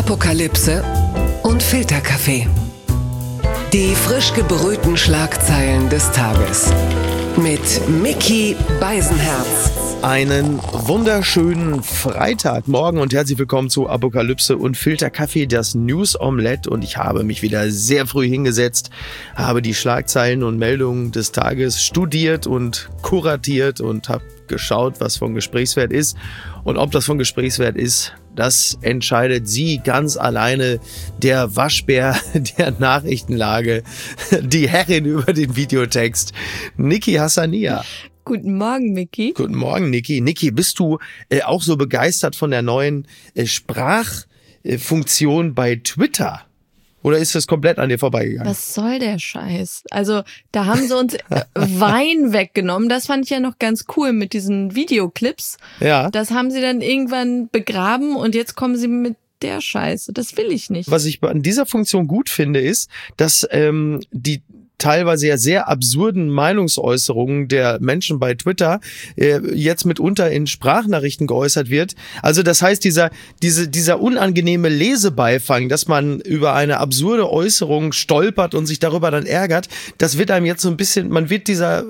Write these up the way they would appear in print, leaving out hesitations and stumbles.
Apokalypse und Filterkaffee. Die frisch gebrühten Schlagzeilen des Tages. Mit Micky Beisenherz. Einen wunderschönen Freitagmorgen und herzlich willkommen zu Apokalypse und Filterkaffee, das News Omelette. Und ich habe mich wieder sehr früh hingesetzt, habe die Schlagzeilen und Meldungen des Tages studiert und kuratiert und habe geschaut, was von Gesprächswert ist. Und ob das von Gesprächswert ist, das entscheidet sie ganz alleine, der Waschbär der Nachrichtenlage, die Herrin über den Videotext, Niki Hassania. Guten Morgen, Micky. Guten Morgen, Niki. Niki, bist du auch so begeistert von der neuen Sprachfunktion bei Twitter? Oder ist das komplett an dir vorbeigegangen? Was soll der Scheiß? Also, da haben sie uns Wein weggenommen. Das fand ich ja noch ganz cool mit diesen Videoclips. Ja. Das haben sie dann irgendwann begraben und jetzt kommen sie mit der Scheiße. Das will ich nicht. Was ich an dieser Funktion gut finde, ist, dass die teilweise ja sehr absurden Meinungsäußerungen der Menschen bei Twitter jetzt mitunter in Sprachnachrichten geäußert wird. Also das heißt, dieser unangenehme Lesebeifang, dass man über eine absurde Äußerung stolpert und sich darüber dann ärgert, das wird einem jetzt so ein bisschen, man wird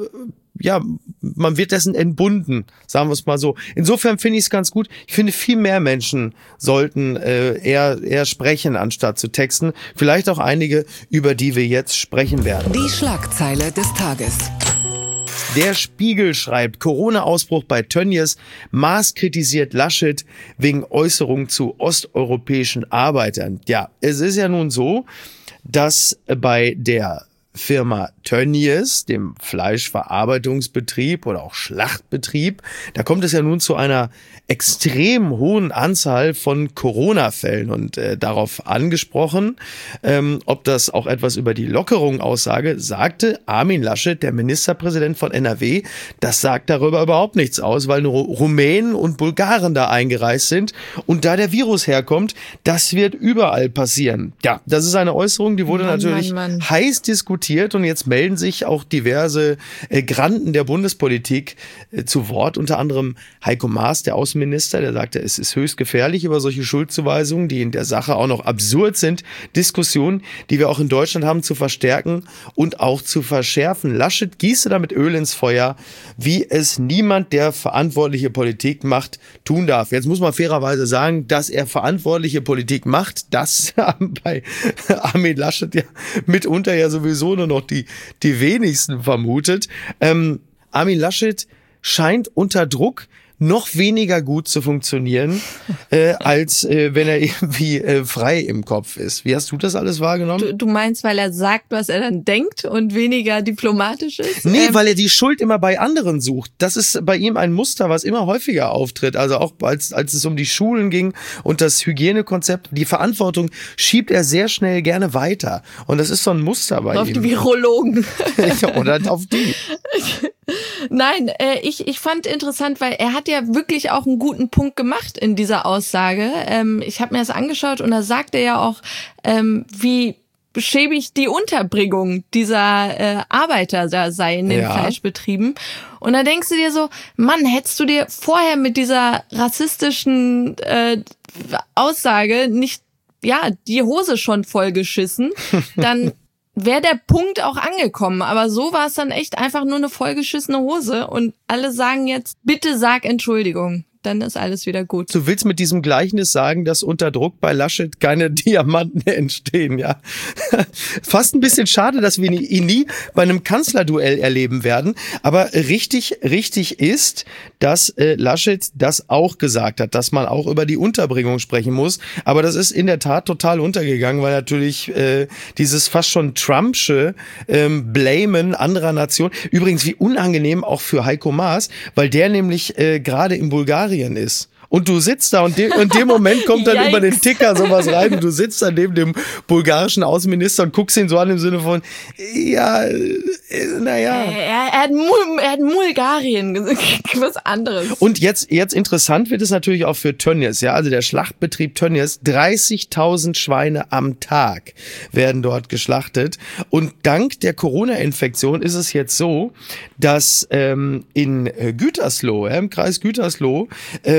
dessen entbunden, sagen wir es mal so. Insofern finde ich es ganz gut. Ich finde, viel mehr Menschen sollten eher sprechen, anstatt zu texten. Vielleicht auch einige, über die wir jetzt sprechen werden. Die Schlagzeile des Tages. Der Spiegel schreibt, Corona-Ausbruch bei Tönnies, Maas kritisiert Laschet wegen Äußerung zu osteuropäischen Arbeitern. Ja, es ist ja nun so, dass bei der Firma Tönnies, dem Fleischverarbeitungsbetrieb oder auch Schlachtbetrieb, da kommt es ja nun zu einer extrem hohen Anzahl von Corona-Fällen und darauf angesprochen, ob das auch etwas über die Lockerung aussage, sagte Armin Laschet, der Ministerpräsident von NRW, das sagt darüber überhaupt nichts aus, weil nur Rumänen und Bulgaren da eingereist sind und da der Virus herkommt, das wird überall passieren. Ja, das ist eine Äußerung, die wurde natürlich heiß diskutiert. Und jetzt melden sich auch diverse Granden der Bundespolitik zu Wort, unter anderem Heiko Maas, der Außenminister, der sagte, es ist höchst gefährlich, über solche Schuldzuweisungen, die in der Sache auch noch absurd sind, Diskussionen, die wir auch in Deutschland haben, zu verstärken und auch zu verschärfen. Laschet gieße damit Öl ins Feuer, wie es niemand, der verantwortliche Politik macht, tun darf. Jetzt muss man fairerweise sagen, dass er verantwortliche Politik macht, das haben bei Armin Laschet ja mitunter ja sowieso nur noch die wenigsten vermutet. Armin Laschet scheint unter Druck noch weniger gut zu funktionieren, als wenn er irgendwie frei im Kopf ist. Wie hast du das alles wahrgenommen? Du meinst, weil er sagt, was er dann denkt und weniger diplomatisch ist? Nee, weil er die Schuld immer bei anderen sucht. Das ist bei ihm ein Muster, was immer häufiger auftritt. Also auch als es um die Schulen ging und das Hygienekonzept, die Verantwortung schiebt er sehr schnell gerne weiter. Und das ist so ein Muster bei ihm. Auf die Virologen. Oder auf die. Nein, ich fand interessant, weil er hat ja wirklich auch einen guten Punkt gemacht in dieser Aussage. Ich habe mir das angeschaut und da sagt er ja auch, wie schäbig die Unterbringung dieser Arbeiter da sei in den Fleischbetrieben. Und da denkst du dir so, Mann, hättest du dir vorher mit dieser rassistischen Aussage nicht die Hose schon vollgeschissen, dann wäre der Punkt auch angekommen. Aber so war es dann echt einfach nur eine vollgeschissene Hose. Und alle sagen jetzt, bitte sag Entschuldigung. Dann ist alles wieder gut. Du willst mit diesem Gleichnis sagen, dass unter Druck bei Laschet keine Diamanten entstehen, ja? Fast ein bisschen schade, dass wir ihn nie bei einem Kanzlerduell erleben werden. Aber richtig ist, dass Laschet das auch gesagt hat, dass man auch über die Unterbringung sprechen muss. Aber das ist in der Tat total untergegangen, weil natürlich dieses fast schon Trumpsche Blamen anderer Nationen, übrigens wie unangenehm auch für Heiko Maas, weil der nämlich gerade in Bulgarien ist. Und du sitzt da und in dem Moment kommt dann über den Ticker sowas rein und du sitzt da neben dem bulgarischen Außenminister und guckst ihn so an im Sinne von, naja. Er hat Bulgarien gesagt, was anderes. Und jetzt interessant wird es natürlich auch für Tönnies, ja, also der Schlachtbetrieb Tönnies, 30.000 Schweine am Tag werden dort geschlachtet und dank der Corona-Infektion ist es jetzt so, dass in Gütersloh, im Kreis Gütersloh,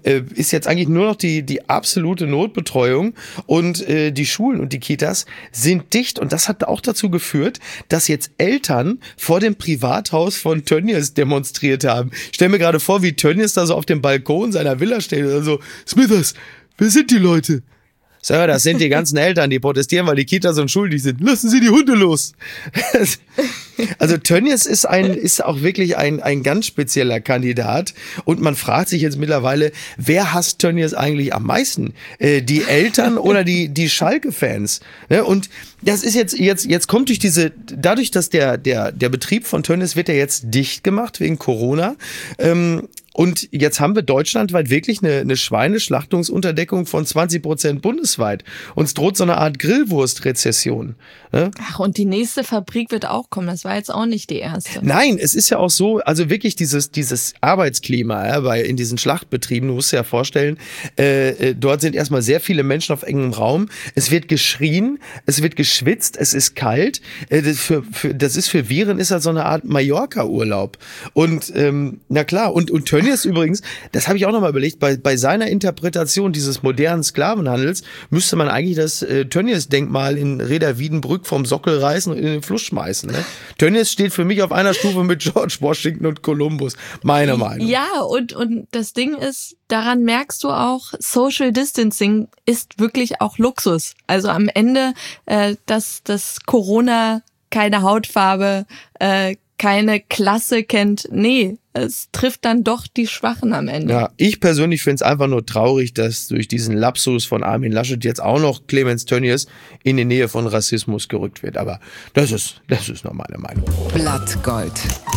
ist jetzt eigentlich nur noch die absolute Notbetreuung und die Schulen und die Kitas sind dicht und das hat auch dazu geführt, dass jetzt Eltern vor dem Privathaus von Tönnies demonstriert haben. Ich stell mir gerade vor, wie Tönnies da so auf dem Balkon seiner Villa steht und so, Smithers, wer sind die Leute? Sir, das sind die ganzen Eltern, die protestieren, weil die Kitas unschuldig sind. Lassen Sie die Hunde los. Also Tönnies ist auch wirklich ein ganz spezieller Kandidat und man fragt sich jetzt mittlerweile, wer hasst Tönnies eigentlich am meisten? Die Eltern oder die Schalke-Fans? Ne? Und das ist jetzt kommt dadurch, dass der Betrieb von Tönnies wird ja jetzt dicht gemacht wegen Corona. Und jetzt haben wir deutschlandweit wirklich eine Schweineschlachtungsunterdeckung von 20% bundesweit. Uns droht so eine Art Grillwurstrezession. Ne? Ach, und die nächste Fabrik wird auch kommen. Das war jetzt auch nicht die erste. Nein, es ist ja auch so, also wirklich dieses Arbeitsklima, ja, in diesen Schlachtbetrieben, du musst dir ja vorstellen, dort sind erstmal sehr viele Menschen auf engem Raum. Es wird geschrien, es wird geschwitzt, es ist kalt. Das ist für Viren ist halt so eine Art Mallorca-Urlaub. Und na klar, und Tönnies übrigens, das habe ich auch nochmal überlegt, bei seiner Interpretation dieses modernen Sklavenhandels müsste man eigentlich das Tönnies-Denkmal in Reda-Wiedenbrück vom Sockel reißen und in den Fluss schmeißen. Ne? Tönnies steht für mich auf einer Stufe mit George Washington und Columbus, meiner Meinung. Ja, und das Ding ist, daran merkst du auch, Social Distancing ist wirklich auch Luxus. Also am Ende, dass das Corona keine Hautfarbe, keine Klasse kennt. Nee, es trifft dann doch die Schwachen am Ende. Ja, ich persönlich finde es einfach nur traurig, dass durch diesen Lapsus von Armin Laschet jetzt auch noch Clemens Tönnies in die Nähe von Rassismus gerückt wird. Aber das ist nur meine Meinung. Blattgold.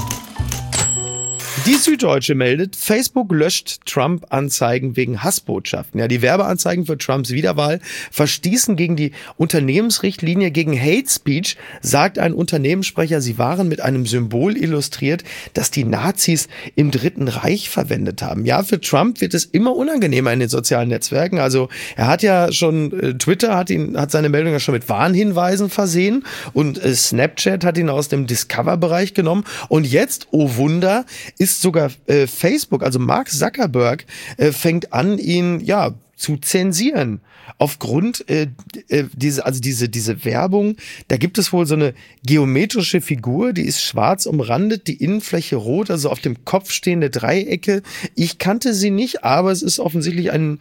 Die Süddeutsche meldet, Facebook löscht Trump-Anzeigen wegen Hassbotschaften. Ja, die Werbeanzeigen für Trumps Wiederwahl verstießen gegen die Unternehmensrichtlinie gegen Hate Speech, sagt ein Unternehmenssprecher. Sie waren mit einem Symbol illustriert, das die Nazis im Dritten Reich verwendet haben. Ja, für Trump wird es immer unangenehmer in den sozialen Netzwerken. Also er hat ja schon, Twitter hat seine Meldung ja schon mit Warnhinweisen versehen und Snapchat hat ihn aus dem Discover-Bereich genommen. Und jetzt, oh Wunder, ist sogar Facebook, also Mark Zuckerberg, fängt an, ihn zu zensieren. Aufgrund diese Werbung, da gibt es wohl so eine geometrische Figur, die ist schwarz umrandet, die Innenfläche rot, also auf dem Kopf stehende Dreiecke. Ich kannte sie nicht, aber es ist offensichtlich ein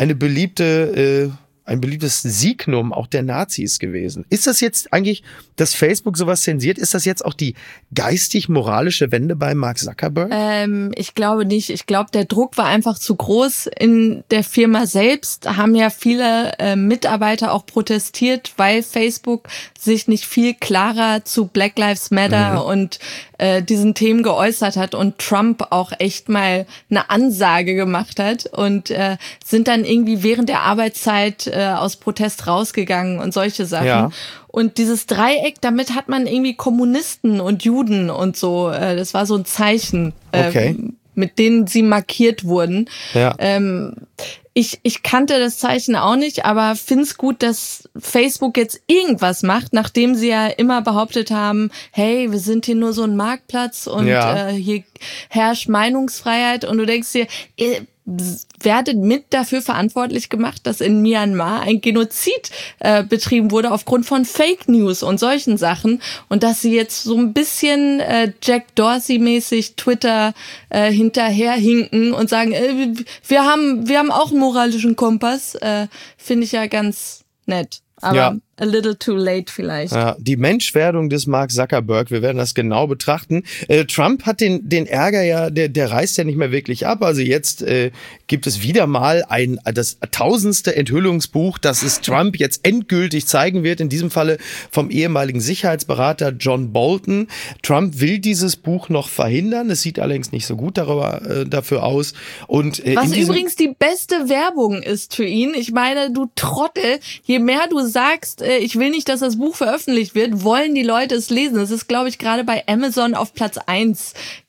beliebtes Signum auch der Nazis gewesen. Ist das jetzt eigentlich, dass Facebook sowas zensiert, ist das jetzt auch die geistig-moralische Wende bei Mark Zuckerberg? Ich glaube nicht. Ich glaube, der Druck war einfach zu groß. In der Firma selbst haben ja viele Mitarbeiter auch protestiert, weil Facebook sich nicht viel klarer zu Black Lives Matter und diesen Themen geäußert hat und Trump auch echt mal eine Ansage gemacht hat und sind dann irgendwie während der Arbeitszeit aus Protest rausgegangen und solche Sachen. Ja. Und dieses Dreieck, damit hat man irgendwie Kommunisten und Juden und so, das war so ein Zeichen, mit denen sie markiert wurden. Ja. Ich kannte das Zeichen auch nicht, aber find's gut, dass Facebook jetzt irgendwas macht, nachdem sie ja immer behauptet haben, hey, wir sind hier nur so ein Marktplatz und hier herrscht Meinungsfreiheit und du denkst dir, ihr werdet mit dafür verantwortlich gemacht, dass in Myanmar ein Genozid betrieben wurde aufgrund von Fake News und solchen Sachen und dass sie jetzt so ein bisschen Jack Dorsey-mäßig Twitter hinterherhinken und sagen, wir haben auch einen moralischen Kompass, finde ich ja ganz nett. Aber a little too late vielleicht. Ja, die Menschwerdung des Mark Zuckerberg, wir werden das genau betrachten. Trump hat den Ärger ja, der reißt ja nicht mehr wirklich ab. Also jetzt gibt es wieder mal das 1000. Enthüllungsbuch, das es Trump jetzt endgültig zeigen wird. In diesem Falle vom ehemaligen Sicherheitsberater John Bolton. Trump will dieses Buch noch verhindern. Es sieht allerdings nicht so gut dafür aus. Und was übrigens die beste Werbung ist für ihn. Ich meine, du Trottel, je mehr du sagst, ich will nicht, dass das Buch veröffentlicht wird, wollen die Leute es lesen. Das ist, glaube ich, gerade bei Amazon auf Platz 1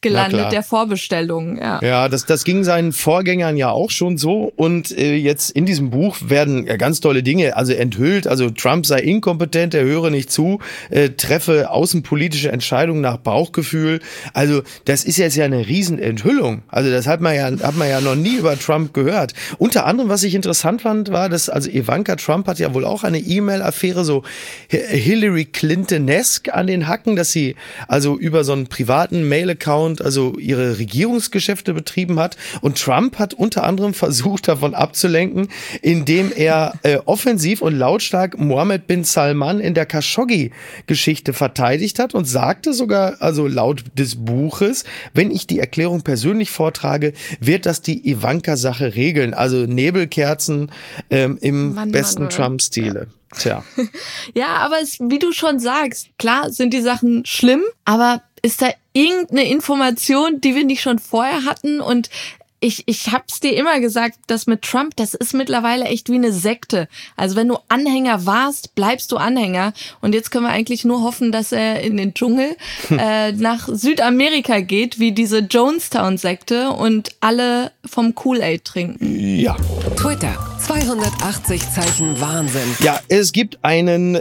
gelandet, der Vorbestellung. Ja, das ging seinen Vorgängern ja auch schon so. Und jetzt in diesem Buch werden ganz tolle Dinge enthüllt. Also Trump sei inkompetent, er höre nicht zu, treffe außenpolitische Entscheidungen nach Bauchgefühl. Also das ist jetzt ja eine Riesenenthüllung. Also das hat man ja noch nie über Trump gehört. Unter anderem, was ich interessant fand, war, dass Ivanka Trump hat ja wohl auch eine E-Mail-Affäre so Hillary Clinton-esque an den Hacken, dass sie also über so einen privaten Mail-Account ihre Regierungsgeschäfte betrieben hat. Und Trump hat unter anderem versucht, davon abzulenken, indem er offensiv und lautstark Mohammed bin Salman in der Khashoggi-Geschichte verteidigt hat und sagte sogar, laut des Buches, wenn ich die Erklärung persönlich vortrage, wird das die Ivanka-Sache regeln. Also Nebelkerzen im besten Trump-Stile. Tja. Ja, aber wie du schon sagst, klar sind die Sachen schlimm, aber ist da irgendeine Information, die wir nicht schon vorher hatten? Und ich hab's dir immer gesagt, das mit Trump, das ist mittlerweile echt wie eine Sekte. Also wenn du Anhänger warst, bleibst du Anhänger. Und jetzt können wir eigentlich nur hoffen, dass er in den Dschungel nach Südamerika geht, wie diese Jonestown-Sekte und alle vom Kool-Aid trinken. Ja. Twitter. 280 Zeichen Wahnsinn. Ja, es gibt eine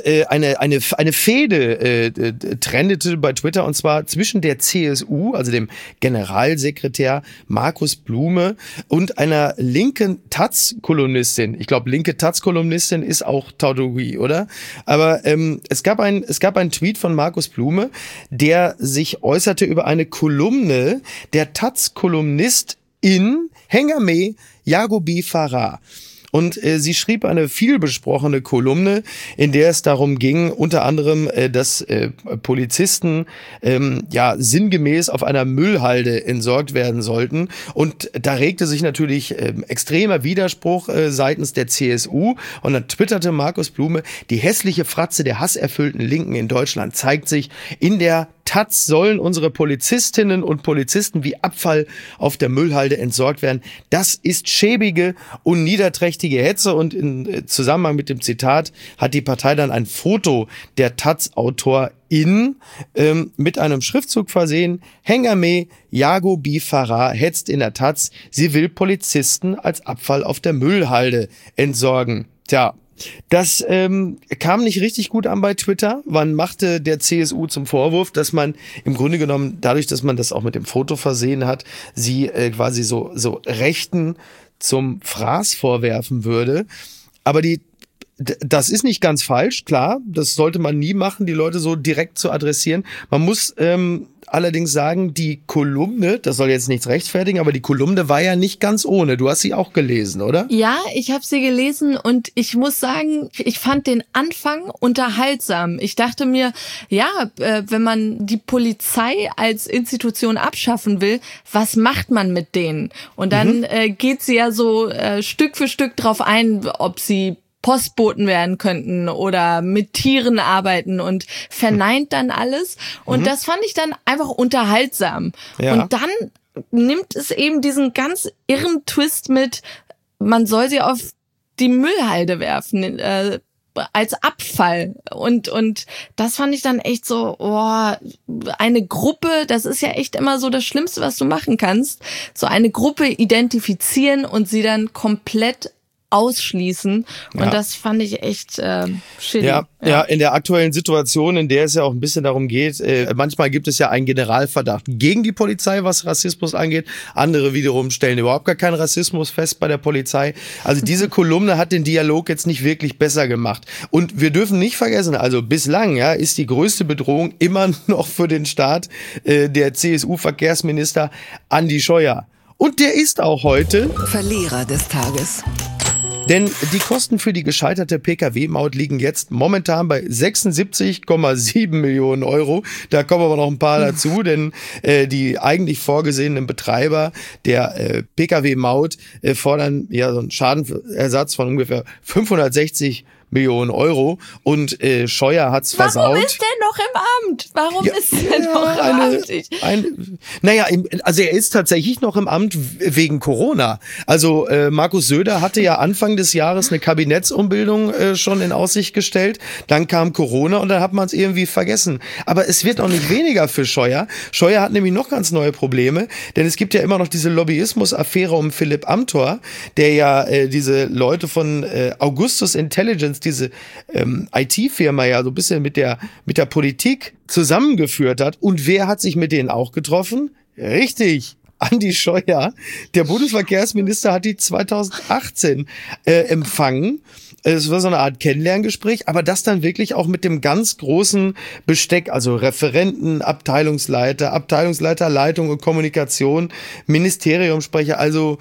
Fehde trendete bei Twitter, und zwar zwischen der CSU, also dem Generalsekretär Markus Blume, und einer linken Taz-Kolumnistin. Ich glaube, linke Taz-Kolumnistin ist auch Tautologie, oder? Aber es gab einen Tweet von Markus Blume, der sich äußerte über eine Kolumne der Taz-Kolumnistin Hengame Yaghoubi Farah. Und sie schrieb eine vielbesprochene Kolumne, in der es darum ging, unter anderem, dass Polizisten sinngemäß auf einer Müllhalde entsorgt werden sollten. Und da regte sich natürlich extremer Widerspruch seitens der CSU. Und dann twitterte Markus Blume, die hässliche Fratze der hasserfüllten Linken in Deutschland zeigt sich in der Taz, sollen unsere Polizistinnen und Polizisten wie Abfall auf der Müllhalde entsorgt werden. Das ist schäbige und niederträchtige Hetze, und in Zusammenhang mit dem Zitat hat die Partei dann ein Foto der Taz-Autorin mit einem Schriftzug versehen. Hengame Yaghoubi Farah hetzt in der Taz, sie will Polizisten als Abfall auf der Müllhalde entsorgen. Tja. Das kam nicht richtig gut an bei Twitter. Man machte der CSU zum Vorwurf, dass man im Grunde genommen, dadurch, dass man das auch mit dem Foto versehen hat, sie quasi so Rechten zum Fraß vorwerfen würde. Aber das ist nicht ganz falsch, klar. Das sollte man nie machen, die Leute so direkt zu adressieren. Man muss allerdings sagen, die Kolumne, das soll jetzt nichts rechtfertigen, aber die Kolumne war ja nicht ganz ohne. Du hast sie auch gelesen, oder? Ja, ich habe sie gelesen, und ich muss sagen, ich fand den Anfang unterhaltsam. Ich dachte mir, wenn man die Polizei als Institution abschaffen will, was macht man mit denen? Und dann geht sie ja so Stück für Stück drauf ein, ob sie Postboten werden könnten oder mit Tieren arbeiten, und verneint dann alles. Und das fand ich dann einfach unterhaltsam. Ja. Und dann nimmt es eben diesen ganz irren Twist mit, man soll sie auf die Müllhalde werfen, als Abfall. Und das fand ich dann echt so, eine Gruppe, das ist ja echt immer so das Schlimmste, was du machen kannst, so eine Gruppe identifizieren und sie dann komplett ausschließen. Und das fand ich echt shitty. Ja, in der aktuellen Situation, in der es ja auch ein bisschen darum geht, manchmal gibt es ja einen Generalverdacht gegen die Polizei, was Rassismus angeht. Andere wiederum stellen überhaupt gar keinen Rassismus fest bei der Polizei. Also diese Kolumne hat den Dialog jetzt nicht wirklich besser gemacht. Und wir dürfen nicht vergessen, also bislang ist die größte Bedrohung immer noch für den Staat der CSU-Verkehrsminister Andi Scheuer. Und der ist auch heute Verlierer des Tages. Denn die Kosten für die gescheiterte Pkw-Maut liegen jetzt momentan bei 76,7 Millionen Euro. Da kommen aber noch ein paar dazu, denn die eigentlich vorgesehenen Betreiber der Pkw-Maut fordern ja so einen Schadenersatz von ungefähr 560 Millionen Euro, und Scheuer hat's versaut. Warum ist der noch im Amt. Warum ist er noch im Amt? Also er ist tatsächlich noch im Amt wegen Corona. Also Markus Söder hatte ja Anfang des Jahres eine Kabinettsumbildung schon in Aussicht gestellt. Dann kam Corona und dann hat man es irgendwie vergessen. Aber es wird auch nicht weniger für Scheuer. Scheuer hat nämlich noch ganz neue Probleme, denn es gibt ja immer noch diese Lobbyismus-Affäre um Philipp Amthor, der ja diese Leute von Augustus Intelligence, diese IT-Firma ja so ein bisschen mit der Politik zusammengeführt hat. Und wer hat sich mit denen auch getroffen? Richtig, Andi Scheuer. Der Bundesverkehrsminister hat die 2018 empfangen. Es war so eine Art Kennenlerngespräch, aber das dann wirklich auch mit dem ganz großen Besteck, also Referenten, Abteilungsleiter Leitung und Kommunikation, Ministeriumssprecher, also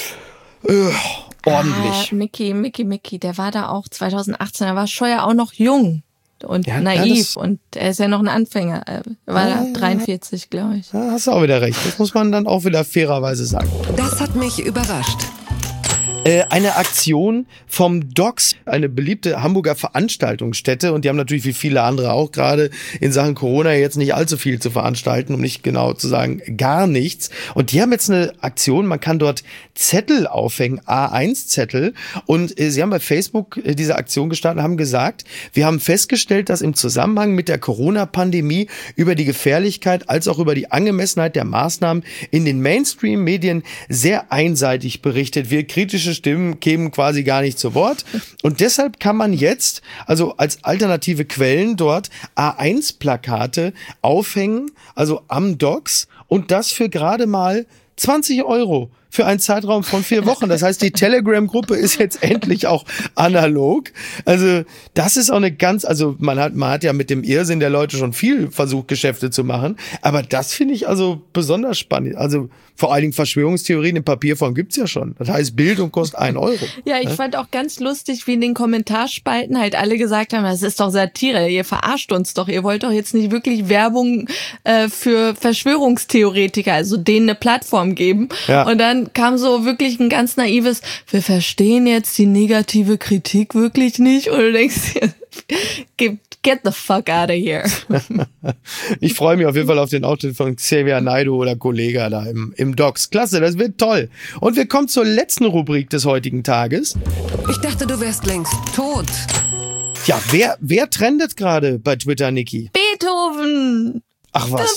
ordentlich. Mickey, der war da auch 2018, da war Scheuer auch noch jung und naiv und er ist ja noch ein Anfänger. Er war da 43, glaube ich. Da hast du auch wieder recht, das muss man dann auch wieder fairerweise sagen. Das hat mich überrascht. Eine Aktion vom DOX, eine beliebte Hamburger Veranstaltungsstätte, und die haben natürlich wie viele andere auch gerade in Sachen Corona jetzt nicht allzu viel zu veranstalten, um nicht genau zu sagen gar nichts. Und die haben jetzt eine Aktion, man kann dort Zettel aufhängen, A1-Zettel, und sie haben bei Facebook diese Aktion gestartet und haben gesagt, wir haben festgestellt, dass im Zusammenhang mit der Corona-Pandemie über die Gefährlichkeit als auch über die Angemessenheit der Maßnahmen in den Mainstream-Medien sehr einseitig berichtet wird. Kritische Stimmen kämen quasi gar nicht zu Wort. Und deshalb kann man jetzt, also als alternative Quellen dort, A1-Plakate aufhängen, also am DOX, und das für gerade mal 20 € für einen Zeitraum von 4 Wochen. Das heißt, die Telegram-Gruppe ist jetzt endlich auch analog. Also das ist auch eine also man hat ja mit dem Irrsinn der Leute schon viel versucht, Geschäfte zu machen. Aber das finde ich also besonders spannend. Also vor allen Dingen Verschwörungstheorien in Papierform gibt's ja schon. Das heißt, Bildung kostet 1 €. Ja, ich fand auch ganz lustig, wie in den Kommentarspalten halt alle gesagt haben, das ist doch Satire, ihr verarscht uns doch, ihr wollt doch jetzt nicht wirklich Werbung für Verschwörungstheoretiker, also denen eine Plattform geben. Ja. Und dann kam so wirklich ein ganz naives, wir verstehen jetzt die negative Kritik wirklich nicht, und du denkst dir, get the fuck out of here. Ich freue mich auf jeden Fall auf den Auftritt von Xavier Naidoo oder Kollega da im DOX. Klasse, das wird toll. Und wir kommen zur letzten Rubrik des heutigen Tages. Ich dachte, du wärst längst tot. Ja, wer trendet gerade bei Twitter, Niki? Beethoven! Ach was.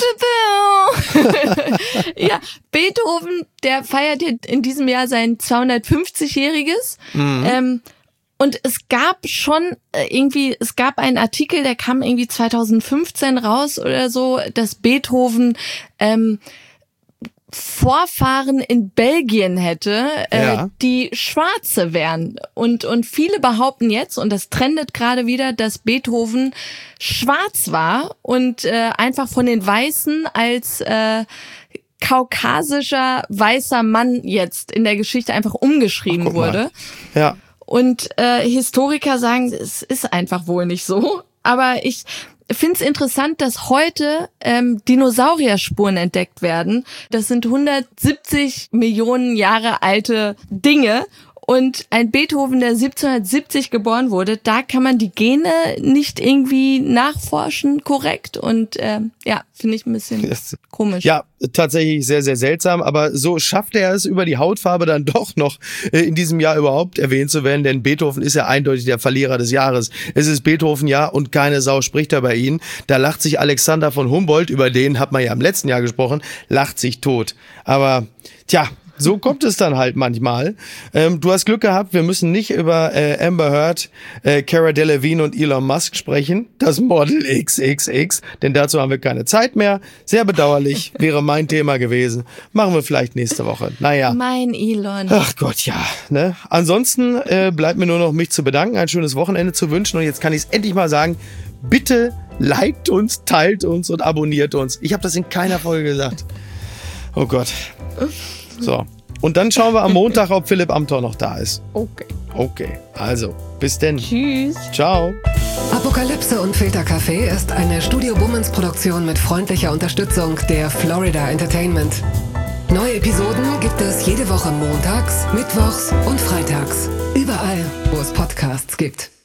Ja, Beethoven, der feiert in diesem Jahr sein 250-jähriges. Mhm. Und es gab schon es gab einen Artikel, der kam irgendwie 2015 raus oder so, dass Beethoven Vorfahren in Belgien hätte, die Schwarze wären. Und viele behaupten jetzt, und das trendet gerade wieder, dass Beethoven schwarz war und einfach von den Weißen als kaukasischer weißer Mann jetzt in der Geschichte einfach umgeschrieben wurde. Ja. Und Historiker sagen, es ist einfach wohl nicht so. Aber ich finde es interessant, dass heute Dinosaurierspuren entdeckt werden. Das sind 170 Millionen Jahre alte Dinge. Und ein Beethoven, der 1770 geboren wurde, da kann man die Gene nicht irgendwie nachforschen korrekt. Und finde ich ein bisschen komisch. Ja, tatsächlich sehr, sehr seltsam. Aber so schafft er es über die Hautfarbe dann doch noch in diesem Jahr überhaupt erwähnt zu werden. Denn Beethoven ist ja eindeutig der Verlierer des Jahres. Es ist Beethoven-Jahr und keine Sau spricht da bei ihm. Da lacht sich Alexander von Humboldt, über den hat man ja im letzten Jahr gesprochen, lacht sich tot. Aber so kommt es dann halt manchmal. Du hast Glück gehabt, wir müssen nicht über Amber Heard, Cara Delevingne und Elon Musk sprechen. Das Model XXX, denn dazu haben wir keine Zeit mehr. Sehr bedauerlich, wäre mein Thema gewesen. Machen wir vielleicht nächste Woche. Naja. Mein Elon. Ach Gott, ja. Ne? Ansonsten bleibt mir nur noch, mich zu bedanken, ein schönes Wochenende zu wünschen. Und jetzt kann ich es endlich mal sagen, bitte liked uns, teilt uns und abonniert uns. Ich habe das in keiner Folge gesagt. Oh Gott. So, und dann schauen wir am Montag, ob Philipp Amthor noch da ist. Okay, also, bis denn. Tschüss. Ciao. Apokalypse und Filtercafé ist eine Studio Bummens Produktion mit freundlicher Unterstützung der Florida Entertainment. Neue Episoden gibt es jede Woche montags, mittwochs und freitags. Überall, wo es Podcasts gibt.